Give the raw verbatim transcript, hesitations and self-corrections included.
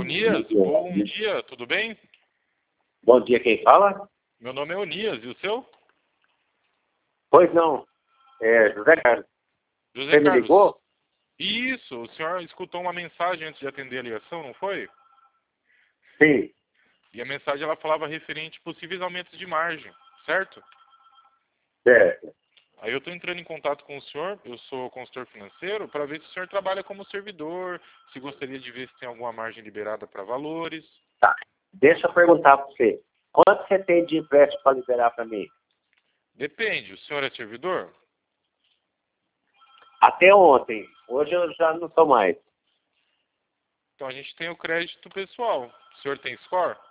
Onias, bom dia, tudo bem? Bom dia, quem fala? Meu nome é Onias, e o seu? Pois não, é José Carlos. José Você me Carlos. ligou? Isso, o senhor escutou uma mensagem antes de atender a ligação, não foi? Sim, E a mensagem ela falava referente a possíveis aumentos de margem, certo? certo. Aí eu estou entrando em contato com o senhor, eu sou consultor financeiro, para ver se o senhor trabalha como servidor, se gostaria de ver se tem alguma margem liberada para valores. Tá. Deixa eu perguntar para você. Quanto você tem de empréstimo para liberar para mim? Depende, o senhor é servidor? Até ontem. Hoje eu já não sou mais. Então a gente tem o crédito pessoal. O senhor tem score?